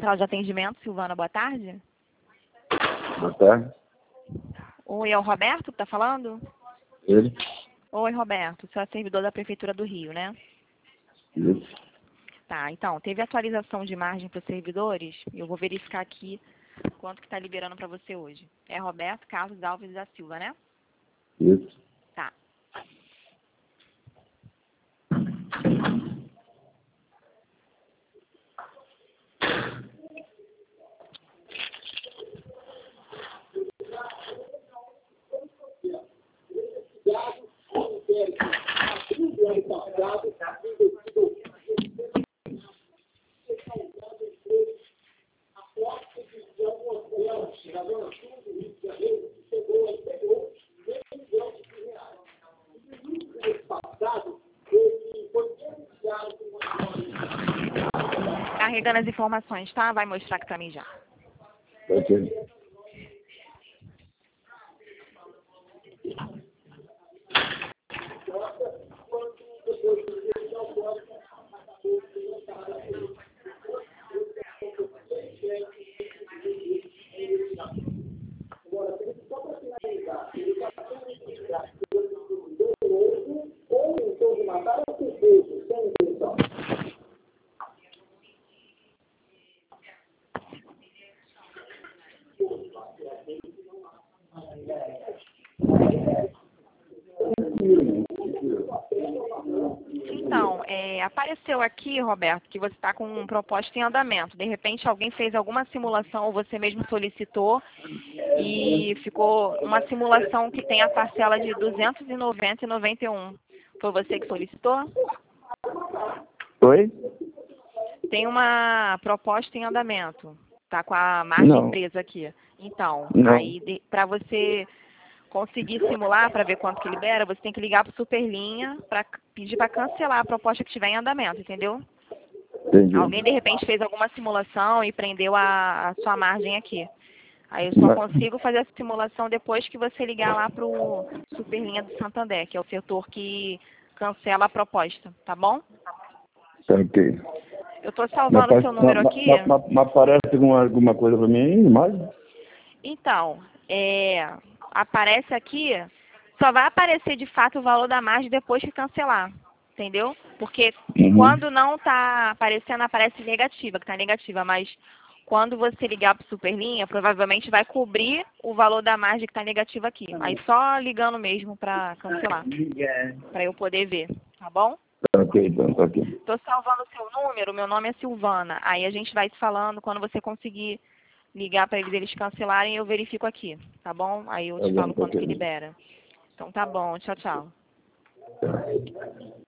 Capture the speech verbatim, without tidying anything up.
Central de Atendimento, Silvana, boa tarde. Boa tarde. Oi, é o Roberto que está falando? Ele? Oi, Roberto, você é servidor da Prefeitura do Rio, né? Isso. Tá, então, teve atualização de margem para os servidores? Eu vou verificar aqui quanto que está liberando para você hoje. É Roberto Carlos Alves da Silva, né? Isso. Tá. Carregando as informações, tá? Vai mostrar aqui para mim já. Ok. Então, é, apareceu aqui, Roberto, que você está com um proposta em andamento. De repente, alguém fez alguma simulação ou você mesmo solicitou e ficou uma simulação que tem a parcela de duzentos e noventa e noventa e um. Foi você que solicitou? Oi? Tem uma proposta em andamento. Tá com a margem Não. presa aqui. Então, Não. aí para você conseguir simular para ver quanto que libera, você tem que ligar para o Superlinha para pedir para cancelar a proposta que estiver em andamento, entendeu? Entendi. Alguém de repente fez alguma simulação e prendeu a, a sua margem aqui. Aí eu só Mas- consigo fazer essa simulação depois que você ligar lá para o Superlinha do Santander, que é o setor que cancela a proposta, tá bom? Tá ok. Eu estou Mas, salvando o seu número mas, aqui. mas, mas, mas aparece alguma, alguma coisa pra mim aí, mais? Então, é, aparece aqui, só vai aparecer de fato o valor da margem depois que cancelar, entendeu? Porque Uhum. quando não está aparecendo, aparece negativa, que está negativa, mas quando você ligar para o Superlinha, provavelmente vai cobrir o valor da margem que está negativa aqui. Aí só ligando mesmo para cancelar, para eu poder ver, tá bom? Tá ok, então, tá ok. Estou salvando o seu número, meu nome é Silvana. Aí a gente vai se falando, quando você conseguir ligar para eles, eles cancelarem, eu verifico aqui, tá bom? Aí eu Tá te bom, falo tá quanto ok. que libera. Então tá bom, tchau, tchau. Tá.